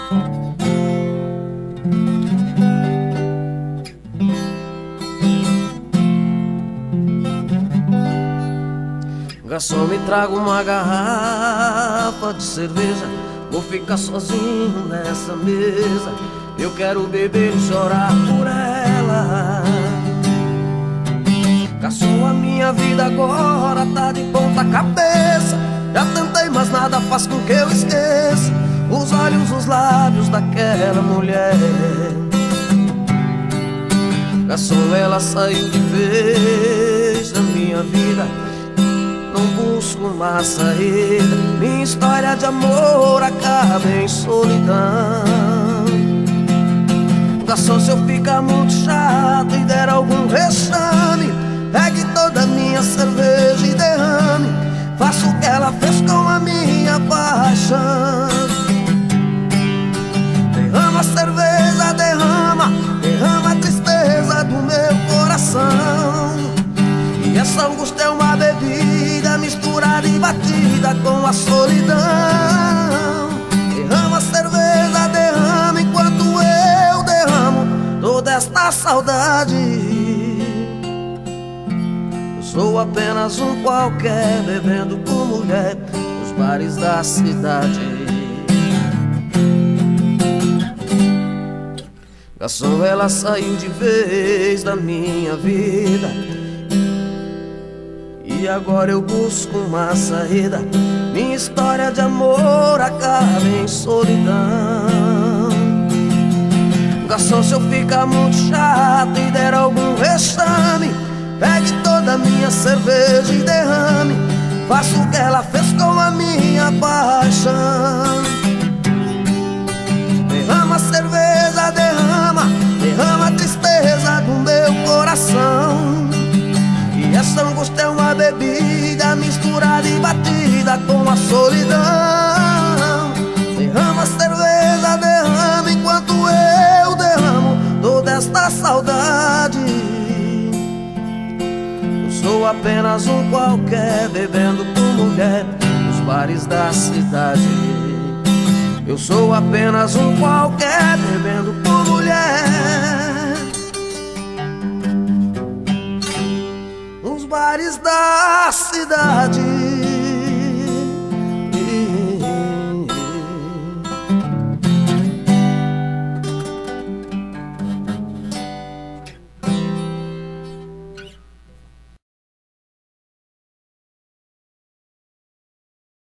Garçom, me traga uma garrafa de cerveja. Vou ficar sozinho nessa mesa. Eu quero beber e chorar por ela. Garçom, a minha vida agora tá de ponta cabeça. Já tentei, mas nada faz com que eu esqueça os olhos, os lábios daquela mulher. Garçom, ela saiu de vez da minha vida. Não busco uma saída. Minha história de amor acaba em solidão. Garçom, se eu ficar muito chato e der algum vexame, pegue toda a minha cerveja e derrame. Faça o que ela fez com a minha paixão. Derrama a cerveja, derrama, derrama a tristeza do meu coração. E essa angústia é uma bebida misturada e batida com a solidão. Derrama a cerveja, derrama enquanto eu derramo toda esta saudade. Eu sou apenas um qualquer bebendo com mulher nos bares da cidade. Garçom, ela saiu de vez da minha vida. E agora eu busco uma saída. Minha história de amor acaba em solidão. Garçom, se eu ficar muito chato e der algum vexame, pegue toda a minha cerveja e derrame. Faça o que ela fez com a minha paixão. Derrama a cerveja, derrama, derrama a tristeza do meu coração. E essa angústia é uma bebida misturada e batida com a solidão. Derrama a cerveja, derrama enquanto eu derramo toda esta saudade. Eu sou apenas um qualquer bebendo com mulher nos bares da cidade. Eu sou apenas um qualquer bebendo com mulher nos bares da cidade.